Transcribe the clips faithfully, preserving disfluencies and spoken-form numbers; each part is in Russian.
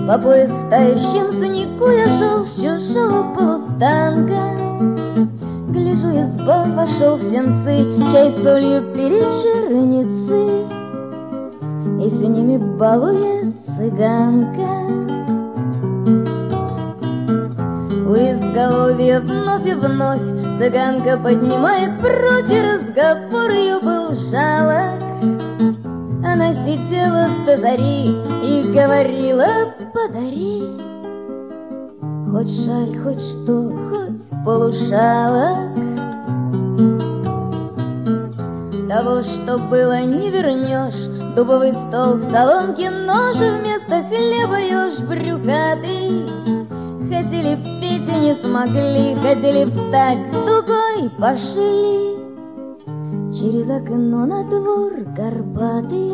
По пояс в тающем снегу я шел с чужого полустанка. Гляжу, изба вошел в сенцы, чай с солью перечерницы, и с ними балует цыганка. У изголовья вновь и вновь цыганка поднимает бровь, и разговор ее был жалок. Она сидела до зари и говорила: подари хоть шаль, хоть что, хоть полушалок. Того, что было, не вернешь, дубовый стол в солонке, нож вместо хлеба еж брюхатый. Хотели петь и не смогли, хотели встать с дугой, пошли через окно на двор горбатый.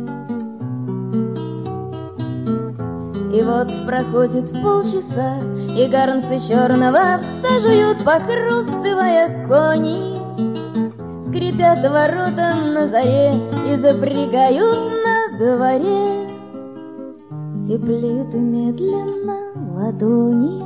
И вот проходит полчаса, и гарнцы черного всаживают, похрустывая кони, скрипят воротам на заре и запрягают на дворе. Теплеют медленно ладони.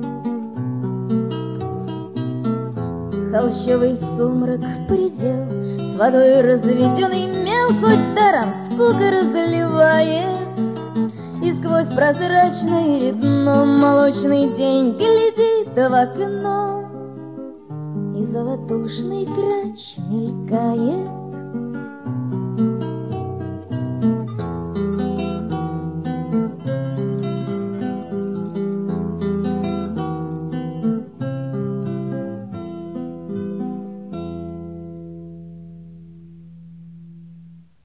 Холщовый сумрак предел, с водой разведенный мел хоть даром скука разливает. И сквозь прозрачное редно молочный день глядит в окно, и золотушный грач мелькает.